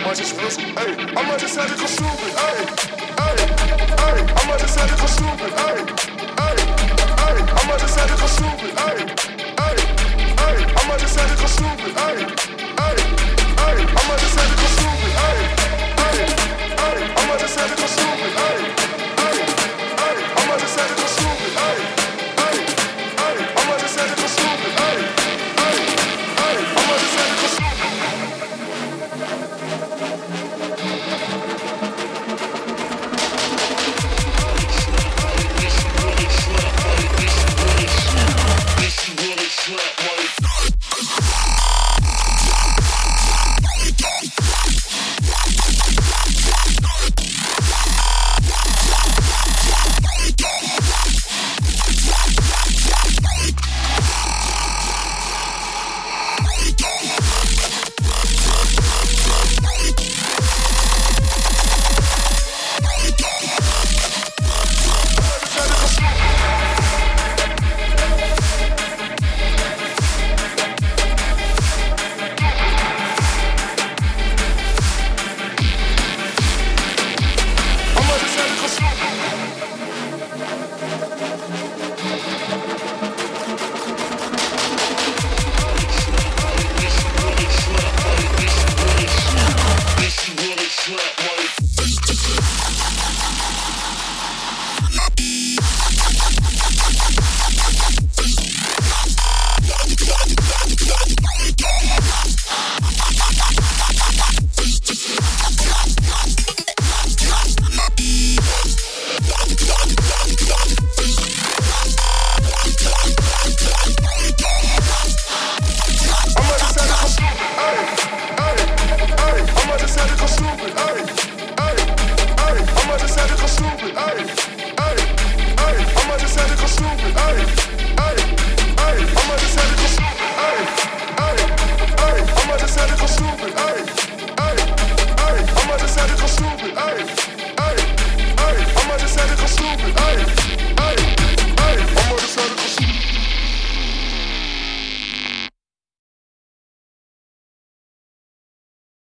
might just feel some, hey, I might just have to go stupid, hey, hey, hey, I might just have to go stupid, hey, hey, hey, I might just have to go stupid.